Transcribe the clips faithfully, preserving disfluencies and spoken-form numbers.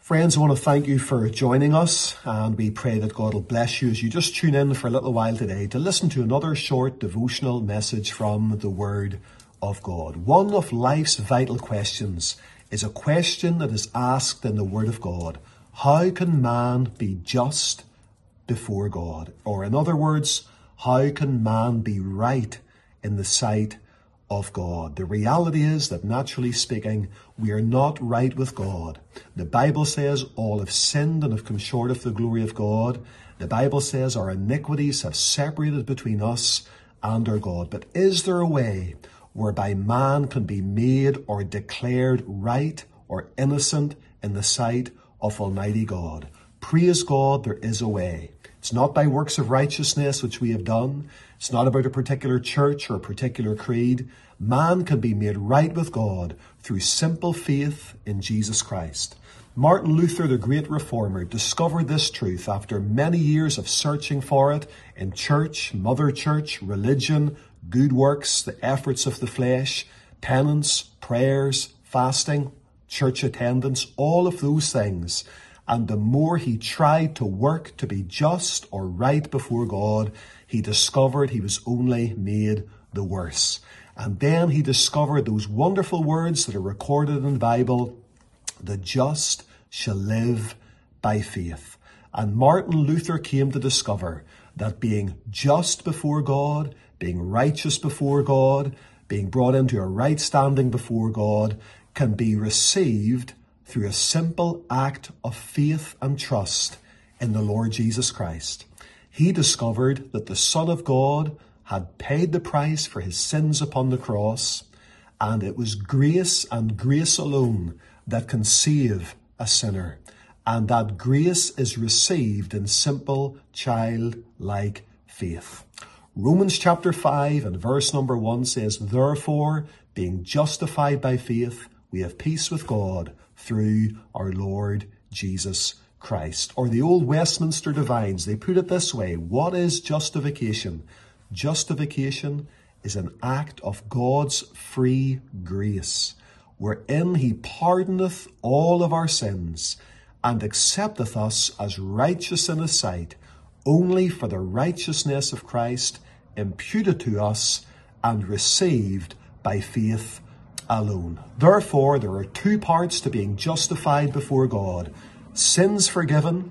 Friends, I want to thank you for joining us, and we pray that God will bless you as you just tune in for a little while today to listen to another short devotional message from the Word of God. One of life's vital questions is a question that is asked in the Word of God. How can man be just before God? Or in other words, how can man be right in the sight of God? The reality is that, naturally speaking, we are not right with God. The Bible says all have sinned and have come short of the glory of God. The Bible says our iniquities have separated between us and our God. But is there a way whereby man can be made or declared right or innocent in the sight of Almighty God? Praise God, there is a way. It's not by works of righteousness which we have done. It's not about a particular church or a particular creed. Man can be made right with God through simple faith in Jesus Christ. Martin Luther, the great reformer, discovered this truth after many years of searching for it in church, mother church, religion, good works, the efforts of the flesh, penance, prayers, fasting, church attendance, all of those things. And the more he tried to work to be just or right before God, he discovered he was only made the worse. And then he discovered those wonderful words that are recorded in the Bible, the just shall live by faith. And Martin Luther came to discover that being just before God, being righteous before God, being brought into a right standing before God, can be received through a simple act of faith and trust in the Lord Jesus Christ. He discovered that the Son of God had paid the price for his sins upon the cross, and it was grace and grace alone that can save a sinner. And that grace is received in simple, childlike faith. Romans chapter five and verse number one says, "Therefore, being justified by faith, we have peace with God through our Lord Jesus Christ." Or the old Westminster Divines, they put it this way: what is justification? Justification is an act of God's free grace, wherein he pardoneth all of our sins, and accepteth us as righteous in his sight, only for the righteousness of Christ imputed to us and received by faith alone. Therefore, there are two parts to being justified before God: sins forgiven,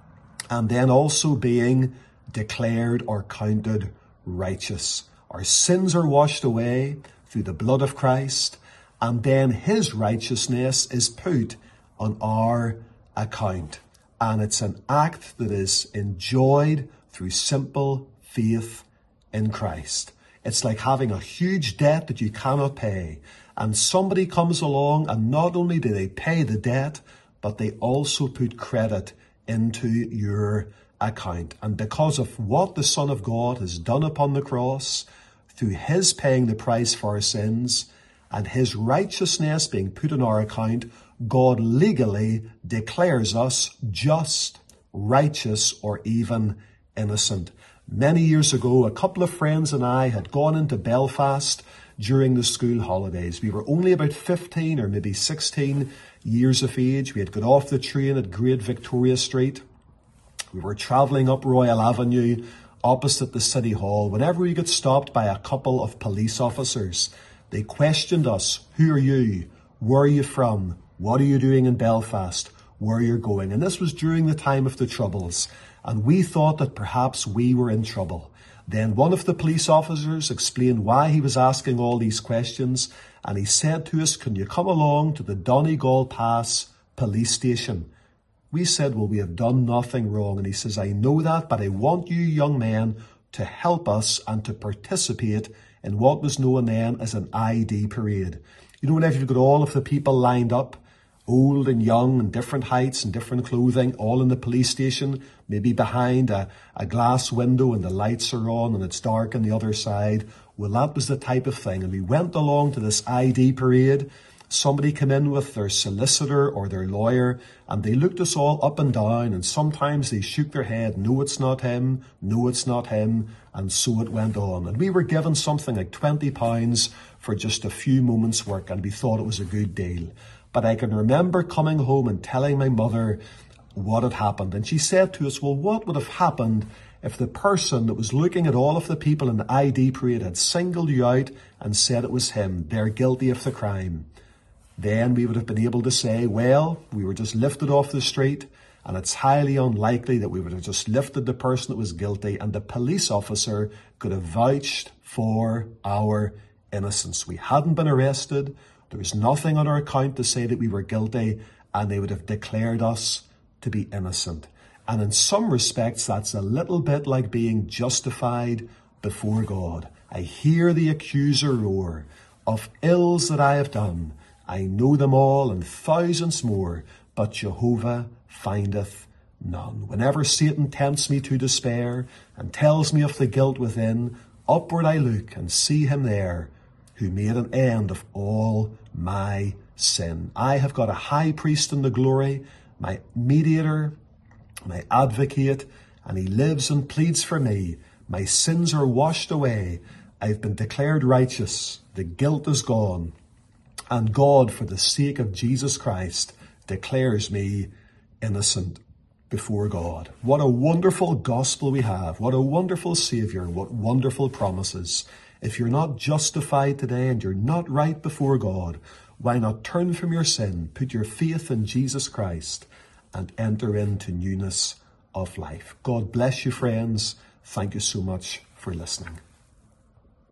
and then also being declared or counted righteous. Our sins are washed away through the blood of Christ, and then his righteousness is put on our account. And it's an act that is enjoyed through simple faith in Christ. It's like having a huge debt that you cannot pay, and somebody comes along and not only do they pay the debt, but they also put credit into your account. And because of what the Son of God has done upon the cross, through his paying the price for our sins and his righteousness being put on our account, God legally declares us just, righteous, or even innocent. Many years ago, a couple of friends and I had gone into Belfast during the school holidays. We were only about fifteen or maybe sixteen years of age. We had got off the train at Great Victoria Street. We were travelling up Royal Avenue opposite the City Hall. Whenever we got stopped by a couple of police officers, they questioned us. Who are you? Where are you from? What are you doing in Belfast? Where you're going? And this was during the time of the Troubles. And we thought that perhaps we were in trouble. Then one of the police officers explained why he was asking all these questions. And he said to us, "Can you come along to the Donegal Pass police station?" We said, "Well, we have done nothing wrong." And he says, "I know that, but I want you young men to help us and to participate in what was known then as an I D parade." You know, whenever you've got all of the people lined up, old and young and different heights and different clothing, all in the police station, maybe behind a, a glass window and the lights are on and it's dark on the other side. Well, that was the type of thing. And we went along to this I D parade. Somebody came in with their solicitor or their lawyer, and they looked us all up and down, and sometimes they shook their head, "No, it's not him. No, it's not him." And so it went on. And we were given something like twenty pounds for just a few moments' work, and we thought it was a good deal. But I can remember coming home and telling my mother what had happened. And she said to us, well, what would have happened if the person that was looking at all of the people in the I D parade had singled you out and said it was him? They're guilty of the crime. Then we would have been able to say, well, we were just lifted off the street, and it's highly unlikely that we would have just lifted the person that was guilty, and the police officer could have vouched for our innocence. We hadn't been arrested. There was nothing on our account to say that we were guilty, and they would have declared us to be innocent. And in some respects, that's a little bit like being justified before God. I hear the accuser roar of ills that I have done. I know them all and thousands more, but Jehovah findeth none. Whenever Satan tempts me to despair and tells me of the guilt within, upward I look and see him there who made an end of all my sin. I have got a high priest in the glory, my mediator, my advocate, and he lives and pleads for me. My sins are washed away. I've been declared righteous. The guilt is gone. And God, for the sake of Jesus Christ, declares me innocent before God. What a wonderful gospel we have. What a wonderful Saviour. What wonderful promises. If you're not justified today and you're not right before God, why not turn from your sin, put your faith in Jesus Christ, and enter into newness of life? God bless you, friends. Thank you so much for listening.